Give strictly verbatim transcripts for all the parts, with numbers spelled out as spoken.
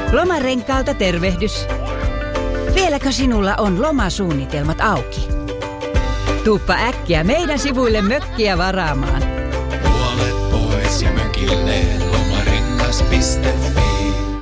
Lomarenkaalta tervehdys. Vieläkö sinulla on lomasuunnitelmat auki? Tuuppa äkkiä meidän sivuille mökkiä varaamaan. Puolet pois ja mökille lomarengas piste fi.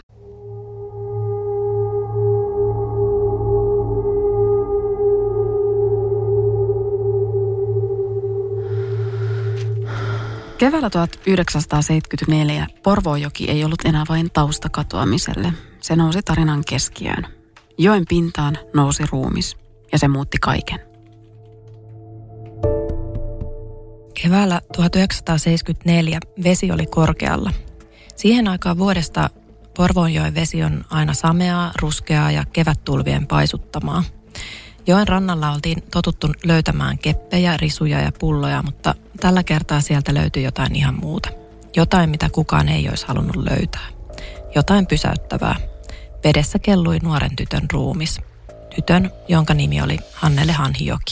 Keväällä tuhatyhdeksänsataaseitsemänkymmentäneljä Porvoojoki ei ollut enää vain tausta katoamiselle. Se nousi tarinan keskiöön. Joen pintaan nousi ruumis ja se muutti kaiken. Keväällä tuhatyhdeksänsataaseitsemänkymmentäneljä vesi oli korkealla. Siihen aikaan vuodesta Porvoonjoen vesi on aina sameaa, ruskeaa ja kevättulvien paisuttamaa. Joen rannalla oltiin totuttu löytämään keppejä, risuja ja pulloja, mutta tällä kertaa sieltä löytyi jotain ihan muuta. Jotain, mitä kukaan ei olisi halunnut löytää. Jotain pysäyttävää. Vedessä kellui nuoren tytön ruumis. Tytön, jonka nimi oli Hannele Hanhijoki.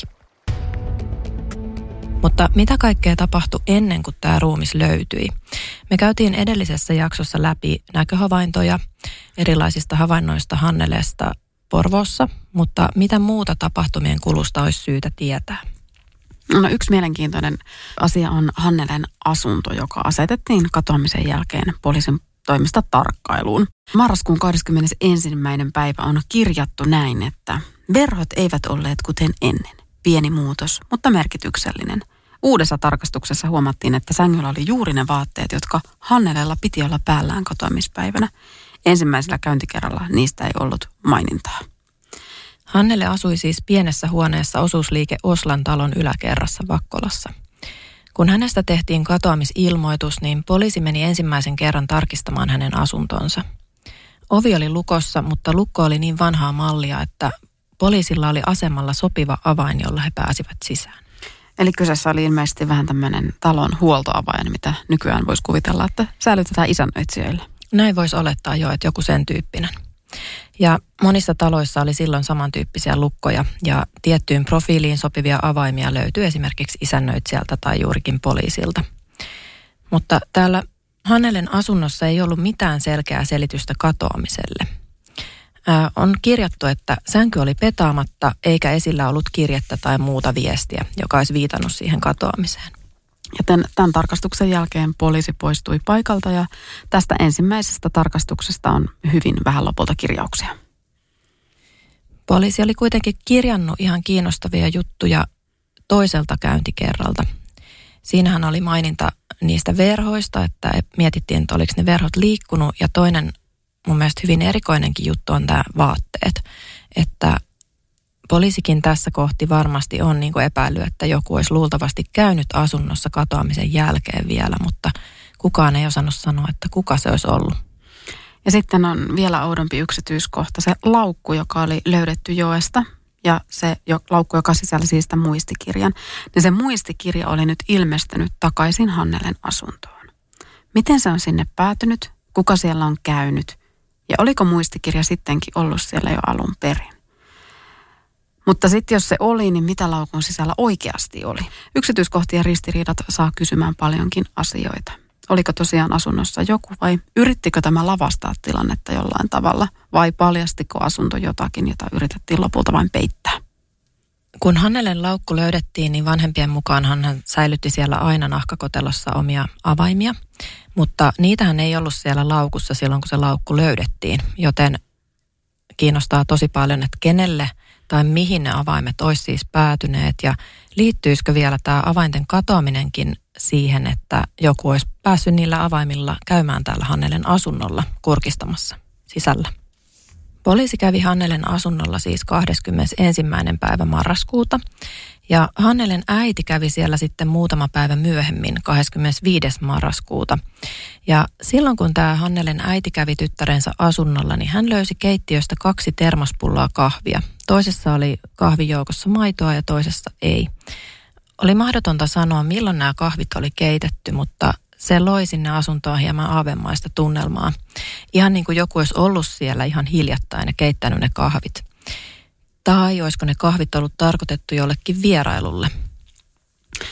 Mutta mitä kaikkea tapahtui ennen kuin tämä ruumis löytyi? Me käytiin edellisessä jaksossa läpi näköhavaintoja erilaisista havainnoista Hannelesta Porvoossa, mutta mitä muuta tapahtumien kulusta olisi syytä tietää? No, yksi mielenkiintoinen asia on Hannelen asunto, joka asetettiin katoamisen jälkeen poliisin toimesta tarkkailuun. Marraskuun kahdeskymmenesensimmäinen päivä on kirjattu näin, että verhot eivät olleet kuten ennen. Pieni muutos, mutta merkityksellinen. Uudessa tarkastuksessa huomattiin, että sängyllä oli juuri ne vaatteet, jotka Hannelella piti olla päällään katoamispäivänä. Ensimmäisellä käyntikerralla niistä ei ollut mainintaa. Hannele asui siis pienessä huoneessa osuusliike Oslan talon yläkerrassa Vakkolassa. Kun hänestä tehtiin katoamisilmoitus, niin poliisi meni ensimmäisen kerran tarkistamaan hänen asuntonsa. Ovi oli lukossa, mutta lukko oli niin vanhaa mallia, että poliisilla oli asemalla sopiva avain, jolla he pääsivät sisään. Eli kyseessä oli ilmeisesti vähän tämmöinen talon huoltoavain, mitä nykyään voisi kuvitella, että säilytetään isännöitsijöille. Näin voisi olettaa jo, että joku sen tyyppinen. Ja monissa taloissa oli silloin samantyyppisiä lukkoja ja tiettyyn profiiliin sopivia avaimia löytyi esimerkiksi isännöitsijältä tai juurikin poliisilta. Mutta täällä Hannelen asunnossa ei ollut mitään selkeää selitystä katoamiselle. Ää, on kirjattu, että sänky oli petaamatta eikä esillä ollut kirjettä tai muuta viestiä, joka olisi viitannut siihen katoamiseen. Ja tämän, tämän tarkastuksen jälkeen poliisi poistui paikalta ja tästä ensimmäisestä tarkastuksesta on hyvin vähän lopulta kirjauksia. Poliisi oli kuitenkin kirjannut ihan kiinnostavia juttuja toiselta käyntikerralta. Siinähän oli maininta niistä verhoista, että mietittiin, että oliko ne verhot liikkunut. Ja toinen mun mielestä hyvin erikoinenkin juttu on tämä vaatteet, että poliisikin tässä kohti varmasti on niin kuin epäily, että joku olisi luultavasti käynyt asunnossa katoamisen jälkeen vielä, mutta kukaan ei osannut sanoa, että kuka se olisi ollut. Ja sitten on vielä oudompi yksityiskohta, se laukku, joka oli löydetty joesta ja se laukku, joka sisälsi sitä muistikirjan. Niin se muistikirja oli nyt ilmestynyt takaisin Hannelen asuntoon. Miten se on sinne päätynyt? Kuka siellä on käynyt? Ja oliko muistikirja sittenkin ollut siellä jo alun perin? Mutta sitten jos se oli, niin mitä laukun sisällä oikeasti oli? Yksityiskohtien ristiriidat saa kysymään paljonkin asioita. Oliko tosiaan asunnossa joku vai yrittikö tämä lavastaa tilannetta jollain tavalla? Vai paljastiko asunto jotakin, jota yritettiin lopulta vain peittää? Kun Hannelen laukku löydettiin, niin vanhempien mukaan hän säilytti siellä aina nahkakotelossa omia avaimia. Mutta niitähän ei ollut siellä laukussa silloin, kun se laukku löydettiin. Joten kiinnostaa tosi paljon, että kenelle tai mihin ne avaimet olisi siis päätyneet ja liittyisikö vielä tämä avainten katoaminenkin siihen, että joku olisi päässyt niillä avaimilla käymään täällä Hannelen asunnolla kurkistamassa sisällä. Poliisi kävi Hannelen asunnolla siis kahdeskymmenesensimmäinen päivä marraskuuta ja Hannelen äiti kävi siellä sitten muutama päivä myöhemmin, kahdeskymmenesviides marraskuuta. Ja silloin kun tämä Hannelen äiti kävi tyttärensä asunnolla, niin hän löysi keittiöstä kaksi termospulloa kahvia. Toisessa oli kahvijoukossa maitoa ja toisessa ei. Oli mahdotonta sanoa, milloin nämä kahvit oli keitetty, mutta se loi sinne asuntoon hieman aavemaista tunnelmaa. Ihan niin kuin joku olisi ollut siellä ihan hiljattain ja keittänyt ne kahvit. Tai olisiko ne kahvit ollut tarkoitettu jollekin vierailulle?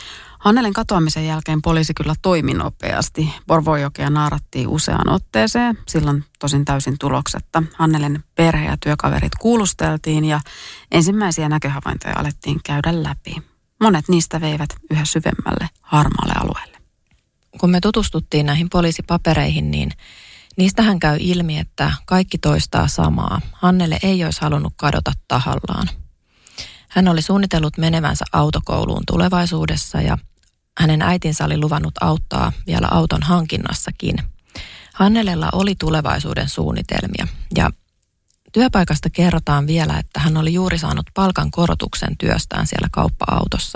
Hannelen katoamisen jälkeen poliisi kyllä toimi nopeasti. Porvoonjokea naarattiin useaan otteeseen, silloin tosin täysin tuloksetta. Hannelen perhe ja työkaverit kuulusteltiin ja ensimmäisiä näköhavaintoja alettiin käydä läpi. Monet niistä veivät yhä syvemmälle harmaalle alueelle. Kun me tutustuttiin näihin poliisipapereihin, niin niistähän käy ilmi, että kaikki toistaa samaa. Hannele ei olisi halunnut kadota tahallaan. Hän oli suunnitellut menevänsä autokouluun tulevaisuudessa ja hänen äitinsä oli luvannut auttaa vielä auton hankinnassakin. Hannelella oli tulevaisuuden suunnitelmia ja työpaikasta kerrotaan vielä, että hän oli juuri saanut palkan korotuksen työstään siellä kauppa-autossa.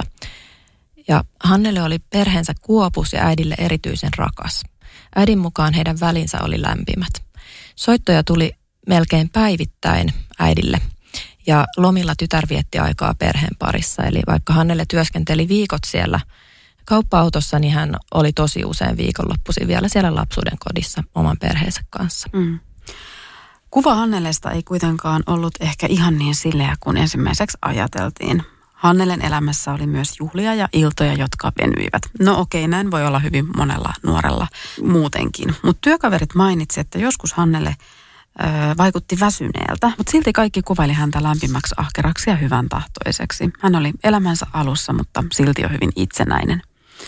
Ja Hannele oli perheensä kuopus ja äidille erityisen rakas. Äidin mukaan heidän välinsä oli lämpimät. Soittoja tuli melkein päivittäin äidille. Ja lomilla tytär vietti aikaa perheen parissa. Eli vaikka Hannele työskenteli viikot siellä kauppa-autossa, niin hän oli tosi usein viikonloppuisin vielä siellä lapsuuden kodissa oman perheensä kanssa. Mm. Kuva Hannelesta ei kuitenkaan ollut ehkä ihan niin sileä kuin ensimmäiseksi ajateltiin. Hannelen elämässä oli myös juhlia ja iltoja, jotka venyivät. No okei, näin voi olla hyvin monella nuorella muutenkin. Mutta työkaverit mainitsi, että joskus Hannele ö, vaikutti väsyneeltä, mutta silti kaikki kuvaili häntä lämpimäksi, ahkeraksi ja hyvän tahtoiseksi. Hän oli elämänsä alussa, mutta silti jo hyvin itsenäinen.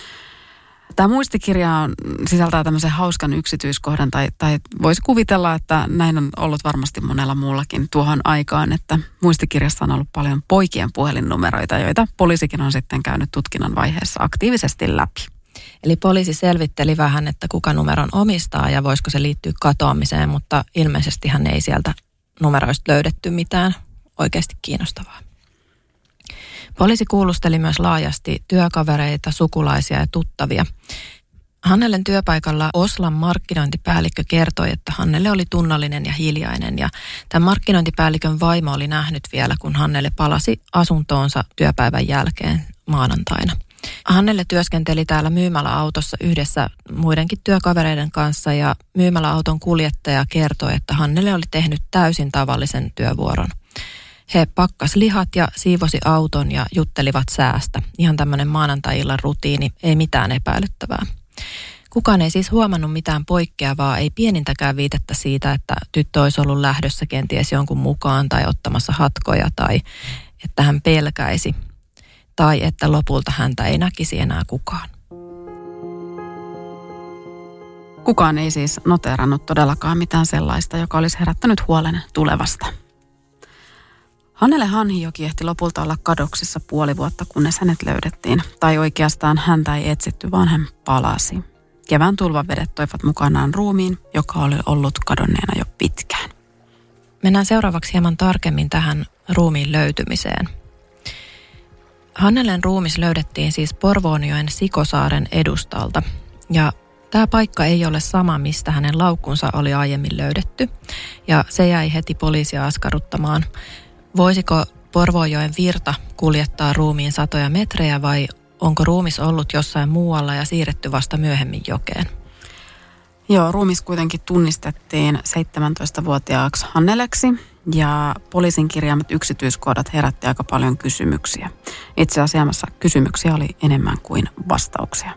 Tämä muistikirja on, sisältää tämmöisen hauskan yksityiskohdan, tai, tai voisi kuvitella, että näin on ollut varmasti monella muullakin tuohon aikaan, että muistikirjassa on ollut paljon poikien puhelinnumeroita, joita poliisikin on sitten käynyt tutkinnan vaiheessa aktiivisesti läpi. Eli poliisi selvitteli vähän, että kuka numeron omistaa ja voisiko se liittyä katoamiseen, mutta ilmeisesti hän ei sieltä numeroista löydetty mitään oikeasti kiinnostavaa. Poliisi kuulusteli myös laajasti työkavereita, sukulaisia ja tuttavia. Hannelen työpaikalla Oslan markkinointipäällikkö kertoi, että Hannele oli tunnallinen ja hiljainen. Ja tämän markkinointipäällikön vaimo oli nähnyt vielä, kun Hannele palasi asuntoonsa työpäivän jälkeen maanantaina. Hannele työskenteli täällä myymäläautossa yhdessä muidenkin työkavereiden kanssa ja myymäläauton kuljettaja kertoi, että Hannele oli tehnyt täysin tavallisen työvuoron. He pakkas lihat ja siivosi auton ja juttelivat säästä. Ihan tämmöinen maanantai-illan rutiini, ei mitään epäilyttävää. Kukaan ei siis huomannut mitään poikkeavaa, ei pienintäkään viitettä siitä, että tyttö olisi ollut lähdössä kenties jonkun mukaan tai ottamassa hatkoja tai että hän pelkäisi tai että lopulta häntä ei näkisi enää kukaan. Kukaan ei siis noteerannut todellakaan mitään sellaista, joka olisi herättänyt huolen tulevasta. Hannele Hanhijoki ehti lopulta olla kadoksissa puoli vuotta, kunnes hänet löydettiin. Tai oikeastaan häntä ei etsitty, vaan hän palasi. Kevään tulvavedet toivat mukanaan ruumiin, joka oli ollut kadonneena jo pitkään. Mennään seuraavaksi hieman tarkemmin tähän ruumiin löytymiseen. Hannelen ruumis löydettiin siis Porvoonjoen Sikosaaren edustalta. Ja tämä paikka ei ole sama, mistä hänen laukkunsa oli aiemmin löydetty. Ja se jäi heti poliisia askarruttamaan. Voisiko Porvoonjoen virta kuljettaa ruumiin satoja metrejä vai onko ruumis ollut jossain muualla ja siirretty vasta myöhemmin jokeen? Joo, ruumis kuitenkin tunnistettiin seitsemäntoistavuotiaaksi Hanneleksi ja poliisin kirjaamat yksityiskohdat herätti aika paljon kysymyksiä. Itse asiassa kysymyksiä oli enemmän kuin vastauksia.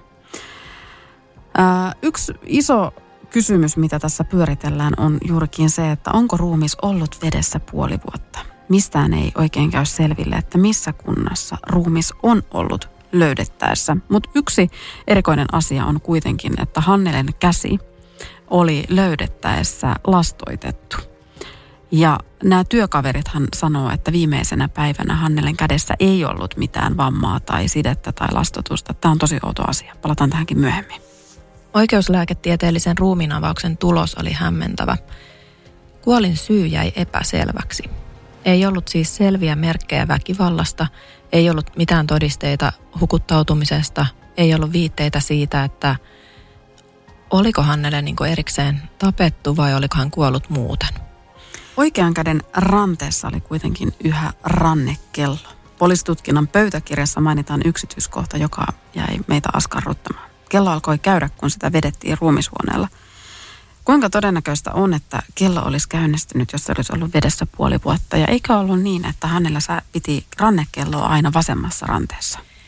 Ää, yksi iso kysymys, mitä tässä pyöritellään, on juurikin se, että onko ruumis ollut vedessä puoli vuotta. Mistään ei oikein käy selville, että missä kunnassa ruumis on ollut löydettäessä. Mutta yksi erikoinen asia on kuitenkin, että Hannelen käsi oli löydettäessä lastoitettu. Ja nämä työkaverithan sanoo, että viimeisenä päivänä Hannelen kädessä ei ollut mitään vammaa tai sidettä tai lastotusta. Tämä on tosi outo asia. Palataan tähänkin myöhemmin. Oikeuslääketieteellisen ruumiinavauksen tulos oli hämmentävä. Kuolin syy jäi epäselväksi. Ei ollut siis selviä merkkejä väkivallasta, ei ollut mitään todisteita hukuttautumisesta, ei ollut viitteitä siitä, että oliko Hannele niin kuin erikseen tapettu vai oliko hän kuollut muuten. Oikean käden ranteessa oli kuitenkin yhä rannekello. Poliisitutkinnan pöytäkirjassa mainitaan yksityiskohta, joka jäi meitä askarruttamaan. Kello alkoi käydä, kun sitä vedettiin ruumishuoneella. Kuinka todennäköistä on, että kello olisi käynnistynyt, jos se olisi ollut vedessä puoli vuotta? Ja eikä ollut niin, että Hannella piti rannekelloa aina vasemmassa ranteessa?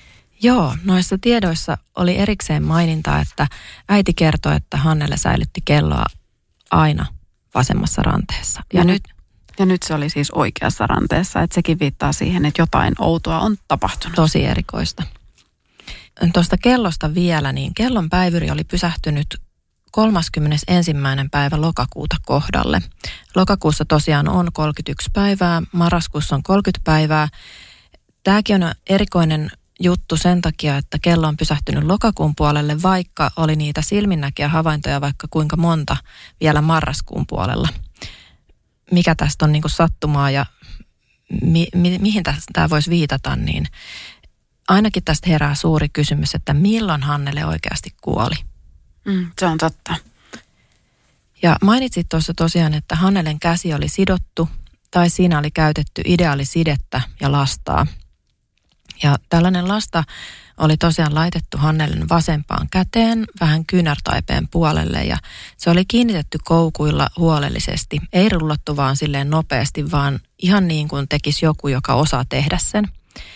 Joo, noissa tiedoissa oli erikseen maininta, että äiti kertoi, että Hannele säilytti kelloa aina vasemmassa ranteessa. Ja, ja, nyt, ja nyt se oli siis oikeassa ranteessa, että sekin viittaa siihen, että jotain outoa on tapahtunut. Tosi erikoista. Tuosta kellosta vielä, niin kellon päivyri oli pysähtynyt kolmaskymmenesensimmäinen päivä lokakuuta kohdalle. Lokakuussa tosiaan on kolmekymmentäyksi päivää, marraskuussa on kolmekymmentä päivää. Tämäkin on erikoinen juttu sen takia, että kello on pysähtynyt lokakuun puolelle, vaikka oli niitä silminnäkiä havaintoja vaikka kuinka monta vielä marraskuun puolella. Mikä tästä on niin kuin sattumaa ja mi, mi, mihin tämä voisi viitata, niin ainakin tästä herää suuri kysymys, että milloin Hannele oikeasti kuoli. Mm, se on totta. Ja mainitsit tuossa tosiaan, että Hannelen käsi oli sidottu tai siinä oli käytetty ideaalisidettä ja lastaa. Ja tällainen lasta oli tosiaan laitettu Hannelen vasempaan käteen vähän kyynärtaipeen puolelle ja se oli kiinnitetty koukuilla huolellisesti. Ei rullattu vaan silleen nopeasti, vaan ihan niin kuin tekisi joku, joka osaa tehdä sen.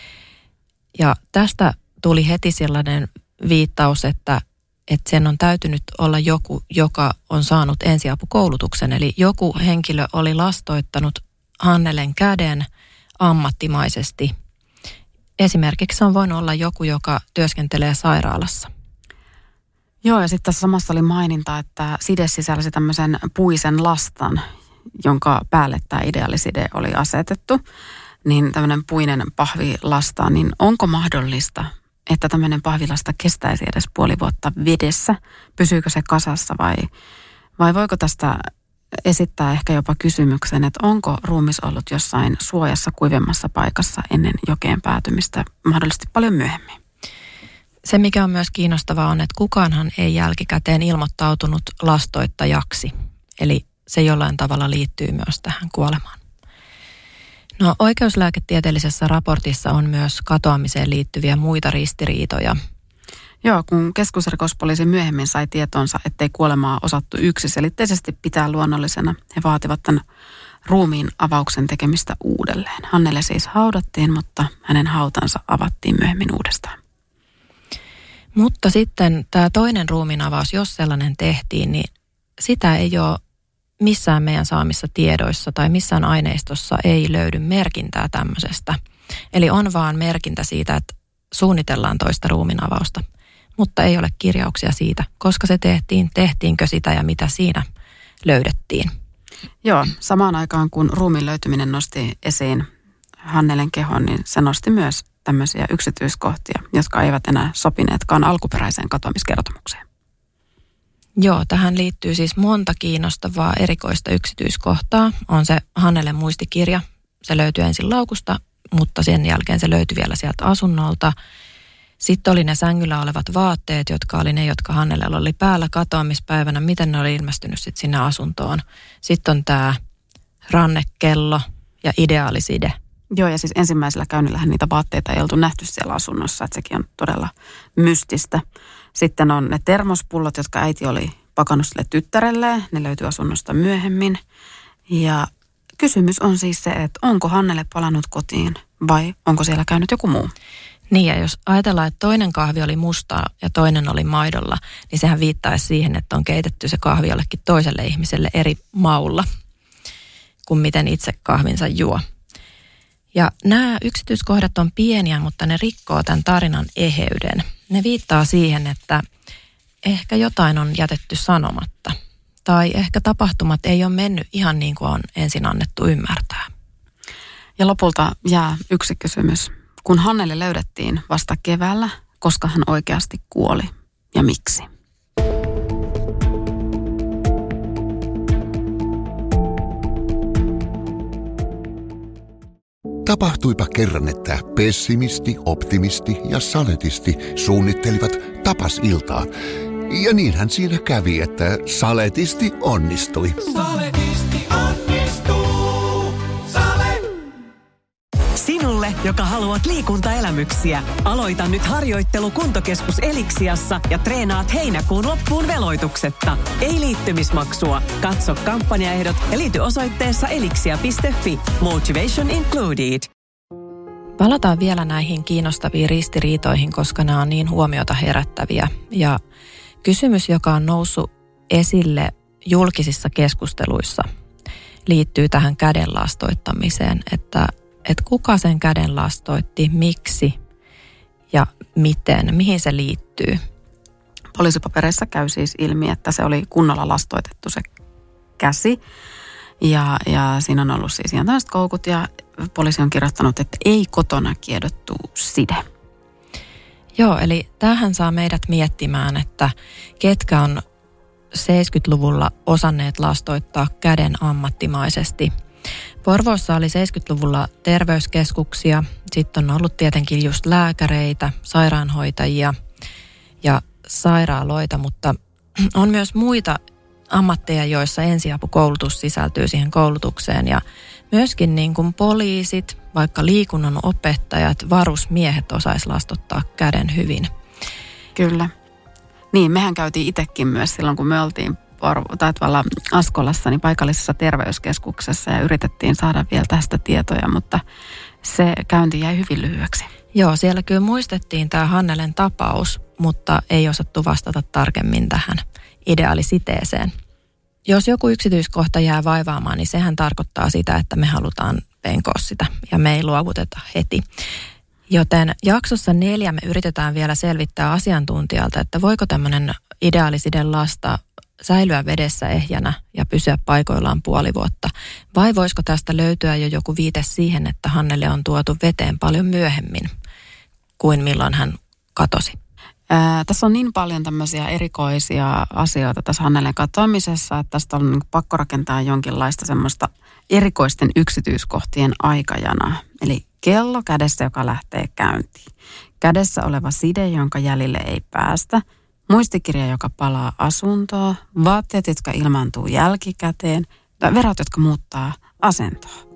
Ja tästä tuli heti sellainen viittaus, että, että sen on täytynyt olla joku, joka on saanut ensiapukoulutuksen. Eli joku henkilö oli lastoittanut Hannelen käden ammattimaisesti. Esimerkiksi se on voinut olla joku, joka työskentelee sairaalassa. Joo, ja sitten tässä samassa oli maininta, että side sisälsi tämmöisen puisen lastan, jonka päälle tämä ideaaliside oli asetettu. Niin tämmöinen puinen pahvilasta, niin onko mahdollista, että tämmöinen pahvilasta kestäisi edes puoli vuotta vedessä? Pysyykö se kasassa vai, vai voiko tästä esittää ehkä jopa kysymyksen, että onko ruumis ollut jossain suojassa kuivemmassa paikassa ennen jokeen päätymistä mahdollisesti paljon myöhemmin? Se, mikä on myös kiinnostavaa, on, että kukaanhan ei jälkikäteen ilmoittautunut lastoittajaksi. Eli se jollain tavalla liittyy myös tähän kuolemaan. No, oikeuslääketieteellisessä raportissa on myös katoamiseen liittyviä muita ristiriitoja. Joo, kun keskusrikospoliisi myöhemmin sai tietonsa, ettei kuolemaa osattu yksiselitteisesti pitää luonnollisena, he vaativat tämän ruumiin avauksen tekemistä uudelleen. Hannele siis haudattiin, mutta hänen hautansa avattiin myöhemmin uudestaan. Mutta sitten tämä toinen ruumiin avaus, jos sellainen tehtiin, niin sitä ei ole missään meidän saamissa tiedoissa tai missään aineistossa ei löydy merkintää tämmöisestä. Eli on vaan merkintä siitä, että suunnitellaan toista ruumiinavausta, mutta ei ole kirjauksia siitä, koska se tehtiin, tehtiinkö sitä ja mitä siinä löydettiin. Joo, samaan aikaan kun ruumiin löytyminen nosti esiin Hannelen kehon, niin se nosti myös tämmöisiä yksityiskohtia, jotka eivät enää sopineetkaan alkuperäiseen katoamiskertomukseen. Joo, tähän liittyy siis monta kiinnostavaa erikoista yksityiskohtaa. On se Hannelen muistikirja, se löytyy ensin laukusta, mutta sen jälkeen se löytyi vielä sieltä asunnolta. Sitten oli ne sängyllä olevat vaatteet, jotka oli ne, jotka Hannelella oli päällä katoamispäivänä, miten ne oli ilmestynyt sitten sinne asuntoon. Sitten on tämä rannekello ja ideaaliside. Joo, ja siis ensimmäisellä käynnillähän niitä vaatteita ei oltu nähty siellä asunnossa, että sekin on todella mystistä. Sitten on ne termospullot, jotka äiti oli pakannut sille tyttärelleen. Ne löytyy asunnosta myöhemmin. Ja kysymys on siis se, että onko Hannele palannut kotiin vai onko siellä käynyt joku muu? Niin, ja jos ajatellaan, että toinen kahvi oli mustaa ja toinen oli maidolla, niin sehän viittaisi siihen, että on keitetty se kahvi jollekin toiselle ihmiselle eri maulla kuin miten itse kahvinsa juo. Ja nämä yksityiskohdat on pieniä, mutta ne rikkoo tämän tarinan eheyden. Ne viittaa siihen, että ehkä jotain on jätetty sanomatta. Tai ehkä tapahtumat ei ole mennyt ihan niin kuin on ensin annettu ymmärtää. Ja lopulta jää yksi kysymys. Kun Hannele löydettiin vasta keväällä, koska hän oikeasti kuoli ja miksi? Tapahtuipa kerran, että pessimisti, optimisti ja saletisti suunnittelivat tapasiltaa. Ja niinhän siinä kävi, että saletisti onnistui. Saletisti onnistuu. Sale. Sinulle, joka haluat liikuntaelämyksiä, aloita nyt harjoittelu Kuntokeskus Eliksiassa ja treenaat heinäkuun loppuun veloituksetta. Ei liittymismaksua. Katso kampanjaehdot ja liity osoitteessa elixia piste fi. Motivation included. Palataan vielä näihin kiinnostaviin ristiriitoihin, koska nämä on niin huomiota herättäviä. Ja kysymys, joka on noussut esille julkisissa keskusteluissa, liittyy tähän käden lastoittamiseen, että, että kuka sen käden lastoitti, miksi ja miten, mihin se liittyy. Poliisipapereissa käy siis ilmi, että se oli kunnolla lastoitettu se käsi. Ja, ja siinä on ollut siis ihan tällaiset koukut ja poliisi on kirjoittanut, että ei kotona kiedottu side. Joo, eli tämähän saa meidät miettimään, että ketkä on seitsemänkymmentäluvulla osanneet lastoittaa käden ammattimaisesti. Porvoossa oli seitsemänkymmentäluvulla terveyskeskuksia, sitten on ollut tietenkin just lääkäreitä, sairaanhoitajia ja sairaaloita, mutta on myös muita ammatteja, joissa ensiapukoulutus sisältyy siihen koulutukseen ja myöskin niin kuin poliisit, vaikka liikunnan opettajat, varusmiehet osais lastottaa käden hyvin. Kyllä. Niin, mehän käytiin itsekin myös silloin, kun me oltiin Porvo, tai tuolla Askolassa, niin paikallisessa terveyskeskuksessa ja yritettiin saada vielä tästä tietoja, mutta se käynti jäi hyvin lyhyeksi. Joo, siellä kyllä muistettiin tämä Hannelen tapaus, mutta ei osattu vastata tarkemmin tähän ideaalisiteeseen. Jos joku yksityiskohta jää vaivaamaan, niin sehän tarkoittaa sitä, että me halutaan penkoa sitä ja me ei luovuteta heti. Joten jaksossa neljä me yritetään vielä selvittää asiantuntijalta, että voiko tämmöinen ideaaliside lasta säilyä vedessä ehjänä ja pysyä paikoillaan puoli vuotta. Vai voisiko tästä löytyä jo joku viite siihen, että Hannelle on tuotu veteen paljon myöhemmin kuin milloin hän katosi? Ää, tässä on niin paljon tämmöisiä erikoisia asioita tässä Hannelen katoamisessa, että tästä on niin pakko rakentaa jonkinlaista semmoista erikoisten yksityiskohtien aikajanaa. Eli kello kädessä, joka lähtee käyntiin. Kädessä oleva side, jonka jäljille ei päästä. Muistikirja, joka palaa asuntoon. Vaatteet, jotka ilmaantuu jälkikäteen. Verot, jotka muuttaa asentoa.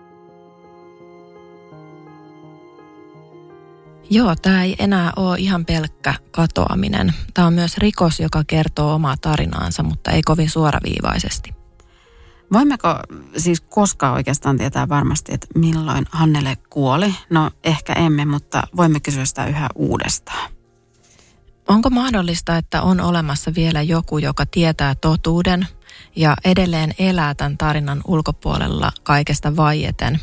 Joo, tämä ei enää ole ihan pelkkä katoaminen. Tämä on myös rikos, joka kertoo omaa tarinaansa, mutta ei kovin suoraviivaisesti. Voimmeko siis koskaan oikeastaan tietää varmasti, että milloin Hannele kuoli? No ehkä emme, mutta voimme kysyä sitä yhä uudestaan. Onko mahdollista, että on olemassa vielä joku, joka tietää totuuden ja edelleen elää tämän tarinan ulkopuolella kaikesta vaieten?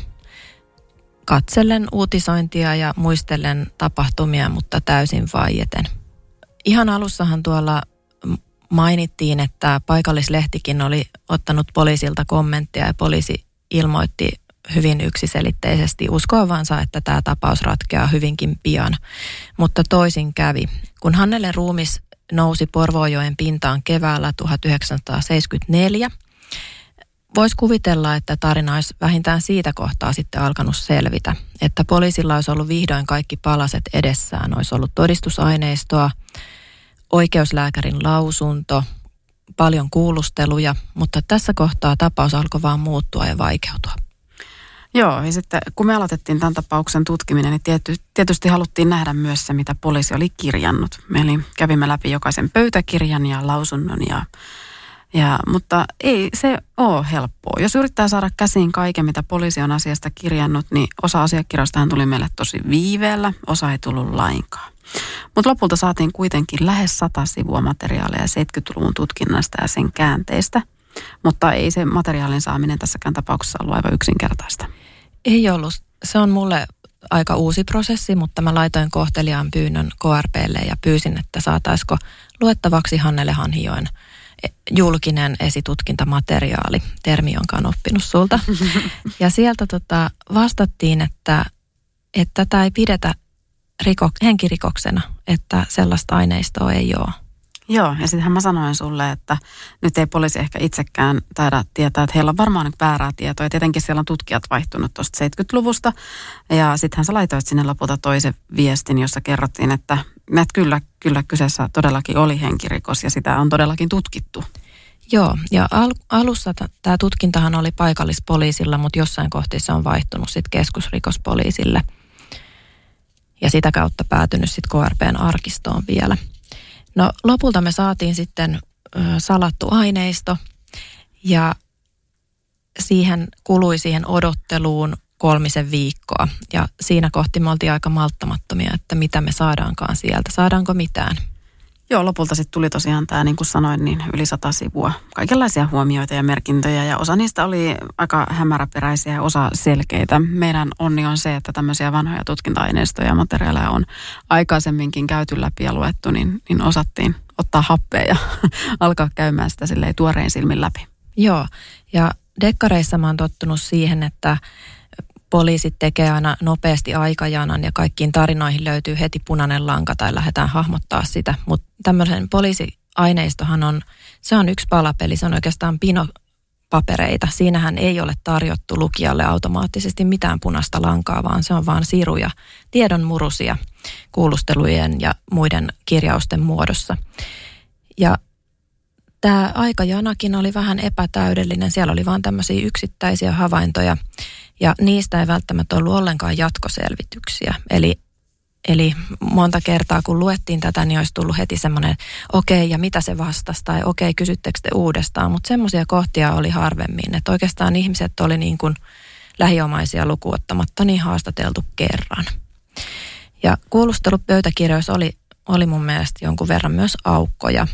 Katsellen uutisointia ja muistellen tapahtumia, mutta täysin vaieten. Ihan alussahan tuolla mainittiin, että paikallislehtikin oli ottanut poliisilta kommenttia ja poliisi ilmoitti hyvin yksiselitteisesti uskoavansa, että tämä tapaus ratkeaa hyvinkin pian. Mutta toisin kävi. Kun Hannelen ruumis nousi Porvoojoen pintaan keväällä tuhatyhdeksänsataaseitsemänkymmentäneljä, voisi kuvitella, että tarina olisi vähintään siitä kohtaa sitten alkanut selvitä. Että poliisilla olisi ollut vihdoin kaikki palaset edessään. Olisi ollut todistusaineistoa, oikeuslääkärin lausunto, paljon kuulusteluja, mutta tässä kohtaa tapaus alkoi vaan muuttua ja vaikeutua. Joo, ja sitten kun me aloitettiin tämän tapauksen tutkiminen, niin tiety, tietysti haluttiin nähdä myös se, mitä poliisi oli kirjannut. Eli kävimme läpi jokaisen pöytäkirjan ja lausunnon, ja, ja, mutta ei se ole helppoa. Jos yrittää saada käsiin kaiken, mitä poliisi on asiasta kirjannut, niin osa asiakirjoistahan tuli meille tosi viiveellä, osa ei tullut lainkaan. Mutta lopulta saatiin kuitenkin lähes sata sivua materiaalia seitsemänkymmentäluvun tutkinnasta ja sen käänteistä. Mutta ei se materiaalin saaminen tässäkään tapauksessa ollut aivan yksinkertaista. Ei ollut. Se on mulle aika uusi prosessi, mutta mä laitoin kohteliaan pyynnön K R P:lle ja pyysin, että saataisiko luettavaksi Hannele Hanhijoen julkinen esitutkintamateriaali, termi, jonka on oppinut sulta. Ja sieltä tota vastattiin, että, että tätä ei pidetä riko, henkirikoksena, että sellaista aineistoa ei ole. Joo, ja sittenhän mä sanoin sulle, että nyt ei poliisi ehkä itsekään taida tietää, että heillä on varmaan nyt väärää tietoa. Ja tietenkin siellä on tutkijat vaihtunut tuosta seitsemänkymmentäluvusta. Ja sittenhän sä laitoit sinne lopulta toisen viestin, jossa kerrottiin, että, että kyllä, kyllä kyseessä todellakin oli henkirikos ja sitä on todellakin tutkittu. Joo, ja al- alussa t- tämä tutkintahan oli paikallispoliisilla, mutta jossain kohti se on vaihtunut sitten keskusrikospoliisille. Ja sitä kautta päätynyt sitten K R P:n arkistoon vielä. No lopulta me saatiin sitten ö, salattu aineisto ja siihen kului siihen odotteluun kolmisen viikkoa. Ja siinä kohti me oltiin aika malttamattomia, että mitä me saadaankaan sieltä. Saadaanko mitään? Joo, lopulta sitten tuli tosiaan tämä, niin kuin sanoin, niin yli sata sivua. Kaikenlaisia huomioita ja merkintöjä ja osa niistä oli aika hämäräperäisiä ja osa selkeitä. Meidän onni on se, että tämmöisiä vanhoja tutkinta-aineistoja ja materiaaleja on aikaisemminkin käyty läpi ja luettu, niin, niin osattiin ottaa happea ja alkaa käymään sitä silleen tuoreen silmin läpi. Joo, ja dekkareissa mä oon tottunut siihen, että poliisit tekee aina nopeasti aikajanan ja kaikkiin tarinoihin löytyy heti punainen lanka tai lähdetään hahmottaa sitä. Mutta tämmöisen poliisiaineistohan on, se on yksi palapeli, se on oikeastaan pinopapereita. Siinähän ei ole tarjottu lukijalle automaattisesti mitään punaista lankaa, vaan se on vaan siruja, tiedon murusia kuulustelujen ja muiden kirjausten muodossa. Ja tämä aikajanakin oli vähän epätäydellinen, siellä oli vaan tämmöisiä yksittäisiä havaintoja. Ja niistä ei välttämättä ollut ollenkaan jatkoselvityksiä. Eli, eli monta kertaa kun luettiin tätä, niin olisi tullut heti semmoinen, okei, okay, ja mitä se vastasi, tai okei, okay, kysyttekö te uudestaan. Mutta semmoisia kohtia oli harvemmin, että oikeastaan ihmiset oli niin kuin lähiomaisia lukuottamatta niin haastateltu kerran. Ja kuulustelupöytäkirjoissa oli, oli mun mielestä jonkun verran myös aukkoja.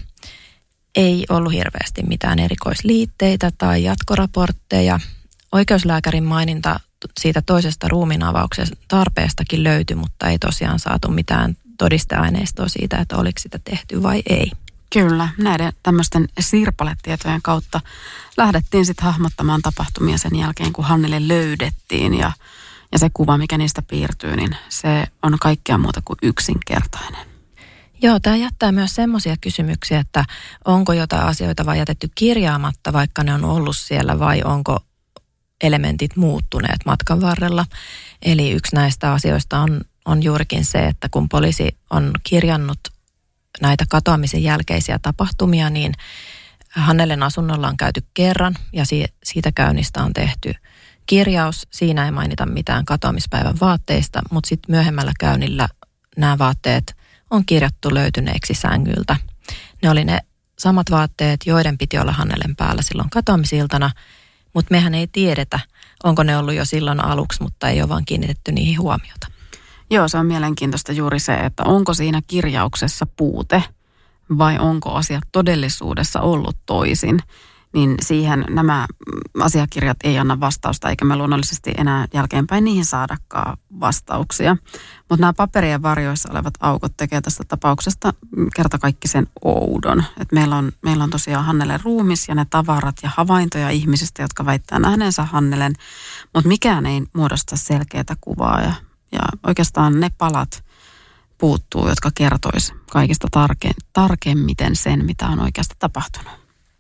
Ei ollut hirveästi mitään erikoisliitteitä tai jatkoraportteja. Oikeuslääkärin maininta siitä toisesta ruumiinavauksen tarpeestakin löytyi, mutta ei tosiaan saatu mitään todisteaineistoa siitä, että oliko sitä tehty vai ei. Kyllä, näiden tämmöisten sirpaletietojen kautta lähdettiin sitten hahmottamaan tapahtumia sen jälkeen, kun Hannele löydettiin ja, ja se kuva, mikä niistä piirtyy, niin se on kaikkea muuta kuin yksinkertainen. Joo, tämä jättää myös semmoisia kysymyksiä, että onko jotain asioita vaan jätetty kirjaamatta, vaikka ne on ollut siellä, vai onko elementit muuttuneet matkan varrella. Eli yksi näistä asioista on, on juurikin se, että kun poliisi on kirjannut näitä katoamisen jälkeisiä tapahtumia, niin Hannelen asunnolla on käyty kerran ja siitä käynnistä on tehty kirjaus. Siinä ei mainita mitään katoamispäivän vaatteista, mutta sitten myöhemmällä käynnillä nämä vaatteet on kirjattu löytyneeksi sängyltä. Ne oli ne samat vaatteet, joiden piti olla Hannelen päällä silloin katoamisiltana, mutta mehän ei tiedetä, onko ne ollut jo silloin aluksi, mutta ei ole vaan kiinnitetty niihin huomiota. Joo, se on mielenkiintoista juuri se, että onko siinä kirjauksessa puute vai onko asiat todellisuudessa ollut toisin. Niin siihen nämä asiakirjat ei anna vastausta, eikä me luonnollisesti enää jälkeenpäin niihin saadakaan vastauksia. Mutta nämä paperien varjoissa olevat aukot tekee tästä tapauksesta kertakaikkisen oudon. Et meillä, on, meillä on tosiaan Hannelen ruumis ja ne tavarat ja havaintoja ihmisistä, jotka väittää nähneensä Hannelen, mutta mikään ei muodosta selkeää kuvaa ja, ja oikeastaan ne palat puuttuu, jotka kertois kaikista tarke, tarkemmiten sen, mitä on oikeasti tapahtunut.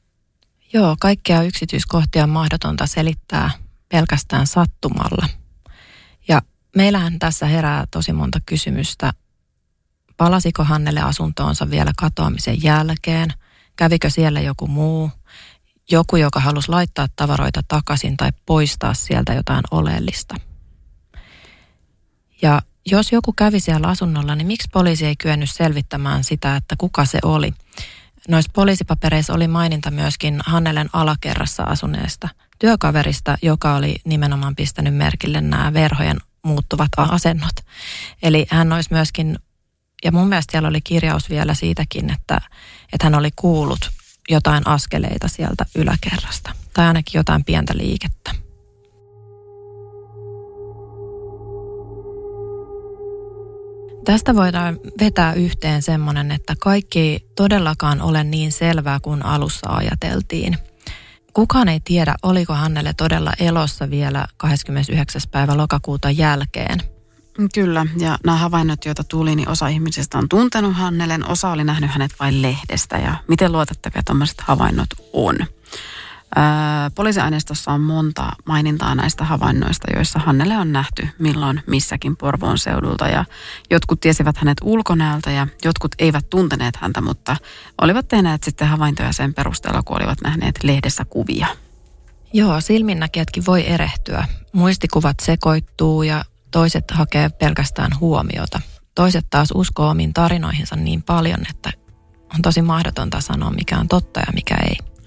Joo, kaikkia yksityiskohtia on mahdotonta selittää pelkästään sattumalla. Ja meillähän tässä herää tosi monta kysymystä. Palasiko Hannele asuntoonsa vielä katoamisen jälkeen? Kävikö siellä joku muu? Joku, joka halusi laittaa tavaroita takaisin tai poistaa sieltä jotain oleellista. Ja jos joku kävi siellä asunnolla, niin miksi poliisi ei kyennyt selvittämään sitä, että kuka se oli? Noissa poliisipapereissa oli maininta myöskin Hannelen alakerrassa asuneesta työkaverista, joka oli nimenomaan pistänyt merkille nämä verhojen muuttuvat asennot. Eli hän olisi myöskin, ja mun mielestä siellä oli kirjaus vielä siitäkin, että, että hän oli kuullut jotain askeleita sieltä yläkerrasta. Tai ainakin jotain pientä liikettä. Tästä voidaan vetää yhteen semmoinen, että kaikki ei todellakaan ole niin selvää kuin alussa ajateltiin. Kukaan ei tiedä, oliko Hannele todella elossa vielä kahdeskymmenesyhdeksäs päivä lokakuuta jälkeen. Kyllä, ja nämä havainnot, joita tuli, niin osa ihmisistä on tuntenut Hannelen, osa oli nähnyt hänet vain lehdestä. Ja miten luotettavia tämmöiset havainnot on? Ää, poliisiaineistossa on monta mainintaa näistä havainnoista, joissa Hannele on nähty milloin missäkin Porvoon seudulta. Ja jotkut tiesivät hänet ulkonäöltä ja jotkut eivät tunteneet häntä, mutta olivat tehneet sitten havaintoja sen perusteella, kun olivat nähneet lehdessä kuvia. Joo, silminnäkijätkin voi erehtyä. Muistikuvat sekoittuu ja toiset hakee pelkästään huomiota. Toiset taas uskoo omiin tarinoihinsa niin paljon, että on tosi mahdotonta sanoa, mikä on totta ja mikä ei.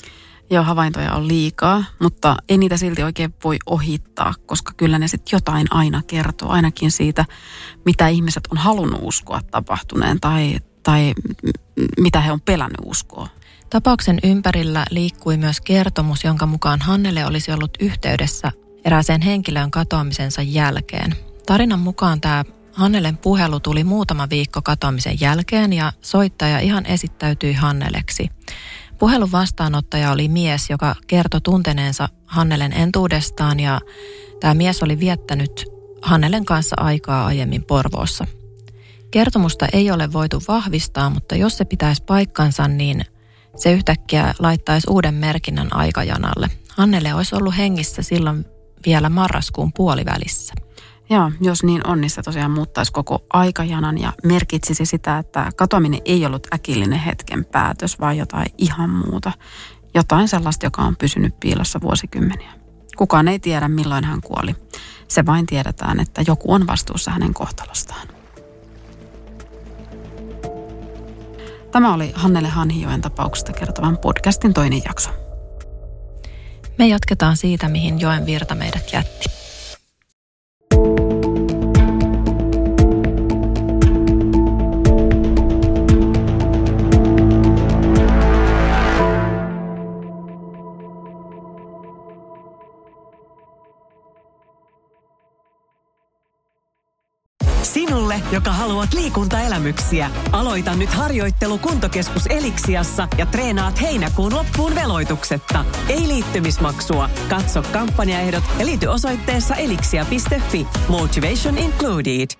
Joo, havaintoja on liikaa, mutta ei niitä silti oikein voi ohittaa, koska kyllä ne sitten jotain aina kertoo, ainakin siitä, mitä ihmiset on halunnut uskoa tapahtuneen tai, tai mitä he on pelännyt uskoa. Tapauksen ympärillä liikkui myös kertomus, jonka mukaan Hannele olisi ollut yhteydessä erääseen henkilöön katoamisensa jälkeen. Tarinan mukaan tämä Hannelen puhelu tuli muutama viikko katoamisen jälkeen ja soittaja ihan esittäytyi Hanneleksi. Puhelun vastaanottaja oli mies, joka kertoi tunteneensa Hannelen entuudestaan ja tämä mies oli viettänyt Hannelen kanssa aikaa aiemmin Porvoossa. Kertomusta ei ole voitu vahvistaa, mutta jos se pitäisi paikkansa, niin se yhtäkkiä laittaisi uuden merkinnän aikajanalle. Hannele olisi ollut hengissä silloin vielä marraskuun puolivälissä. Joo, jos niin on, niin se tosiaan muuttaisi koko aikajanan ja merkitsisi sitä, että katoaminen ei ollut äkillinen hetken päätös, vaan jotain ihan muuta. Jotain sellaista, joka on pysynyt piilossa vuosikymmeniä. Kukaan ei tiedä, milloin hän kuoli. Se vain tiedetään, että joku on vastuussa hänen kohtalostaan. Tämä oli Hannele Hanhijoen tapauksesta kertovan podcastin toinen jakso. Me jatketaan siitä, mihin joen virta meidät jätti. Sinulle, joka haluat liikuntaelämyksiä, aloita nyt harjoittelu Kuntokeskus Eliksiassa ja treenaat heinäkuun loppuun veloituksetta. Ei liittymismaksua. Katso kampanjaehdot ja liity osoitteessa elixia piste fi. Motivation included.